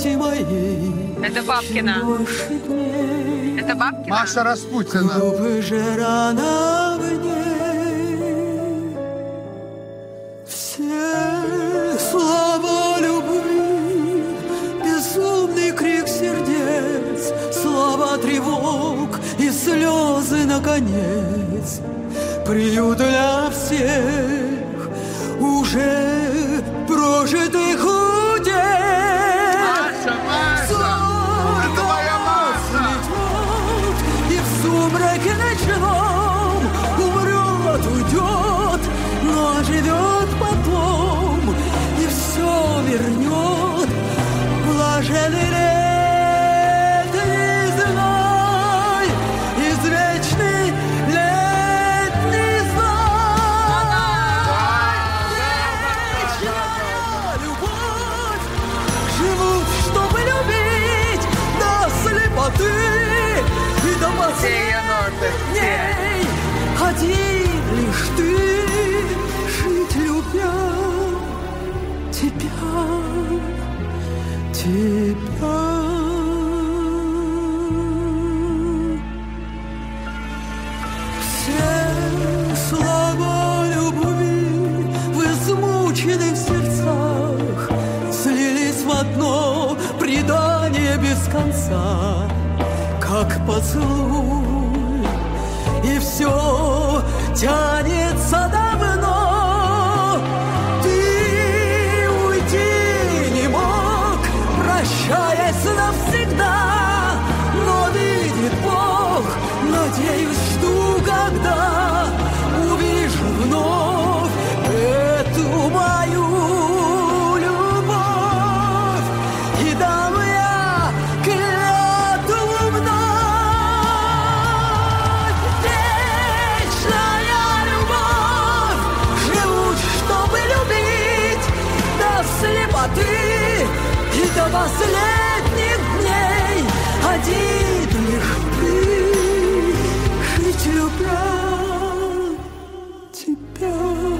памяти моей. Это Бабкина. Это Бабкина? Маша Распутина. Глупы же рана в ней. Все слова любви, безумный крик сердец, слова тревог и слезы наконец. Приют для всех уже прожитых удел. Маша, Маша! Это моя Маша! И в сумраке ночном умрет, уйдет, но живет потом и все вернет. Блаженный летний зной, извечный летний зной. Вечная любовь, живут, чтобы любить до слепоты и до последних дней. Один лишь ты, жить любя тебя, тебя. Все слова любви в измученных сердцах слились в одно предание без конца, как поцелуй, и все тянется давно. Ты уйти не мог, прощаясь навсегда, но видит Бог, надеюсь, жду, когда увижу вновь эту мою любовь, и дам я клятву вновь. Вечная любовь, живут, чтобы любить до слепоты и до последних дней. Один лишь ты, жить любя тебя,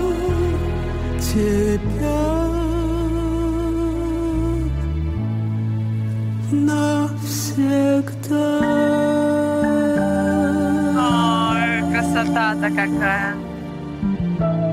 тебя навсегда. Ой, красота-то какая.